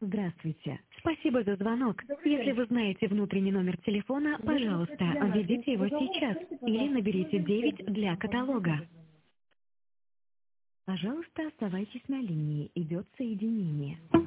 Здравствуйте. Спасибо за звонок. Добрый Если день. вы знаете внутренний номер телефона, пожалуйста, введите его сейчас или наберите 9 для каталога. Пожалуйста, оставайтесь на линии. Идет соединение.